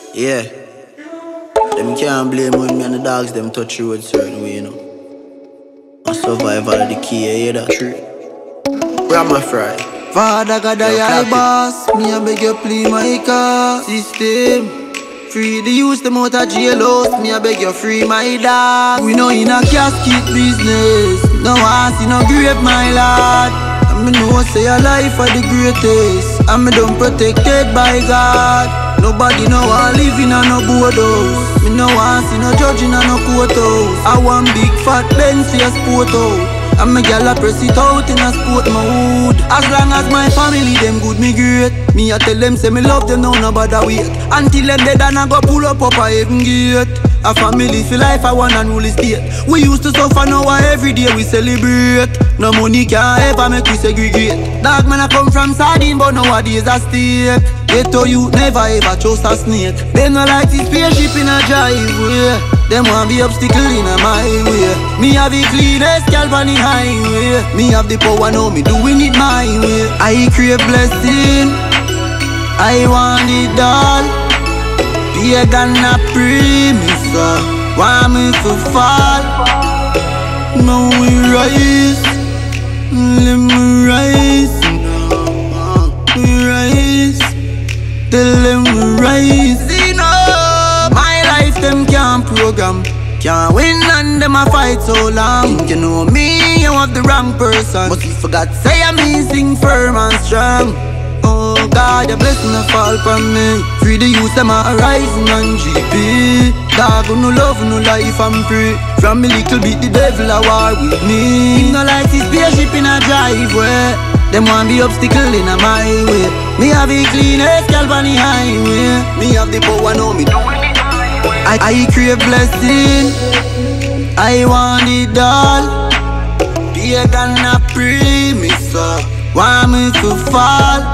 Yeah. Them can't blame when me and the dogs them touch the road certain way, you know. And survival of the key, you hear that? True. Grandma Fry. Father God, I boss. Me I beg you please my car system. Free the youth, them out of jail house. Me I beg you free my dog. We know in a casket business. No one see no grave, my lord. And me know say your life are the greatest. And me done protected by God. Nobody know I live in a no board house. Me no want see no judge in a no court house. I want big fat Benz for a sport out. And me gyal a press it out in a sport mode. As long as my family them good, me great. Me I tell them say me love them now, no bother wait. Until them dead and I go pull up a heaven gate. A family for life, I want and rule state. We used to suffer, now every day we celebrate. No money can ever make we segregate. Dog man I come from sardine, but nowadays I steak. Ghetto youth never ever trust a snake. They no like this spaceship in a driveway. Them want be obstacle in a my way. Me have the cleanest scalp on the highway. Me have the power now, me doing it my way. I crave blessing, I want it all. Pagan a pray me so, want me to fall. Now we rise, let me rise now. We rise, tell them we rise. You know, my life them can't program. Can't win and them a fight so long. Think you know me, you have the wrong person. But you forgot say I'm missing firm and strong. Oh God, your blessing a fall from me. Free the youth, them a rising on GP. Dog, no love, no life, I'm free. From me little bit, the devil a war with me. Him no like this spaceship in a driveway. Them want be obstacle in a my way. Me have the cleanest scalp on the highway. Me have the power, now me doing it my way. I crave blessing, I want it all. Pagan a pray me so, want me to fall.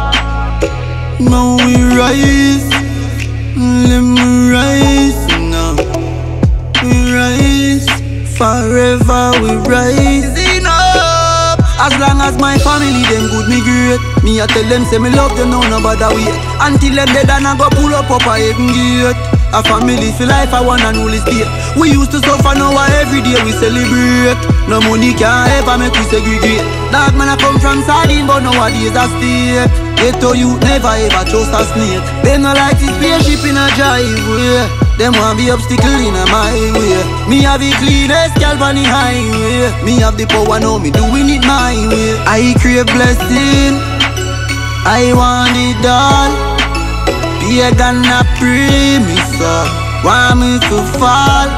Now we rise, let me rise now. We rise, forever we rise. Enough. As long as my family them good, me great. Me I tell them say me love them now, no bother wait. Until them dead and I go pull up a heaven gate. A family for life, I want and rule state. We used to suffer, now every day we celebrate. No money can ever make we segregate. Dog man I come from sardine, but nowadays I steak. Ghetto youth never ever trust a snake. They no like this spaceship in a driveway. Them want be obstacle in a my way. Me have the cleanest scalp on the highway. Me have the power now, me doing it my way. I crave blessing, I want it all. Pagan a pray me so, want me to fall.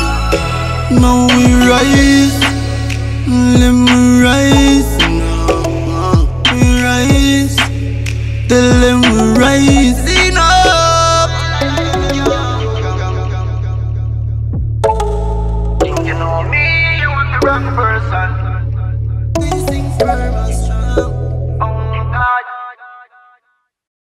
Now we rise, let me rise now. We rise, tell them we rising up. Think you know me, you want the wrong person. These things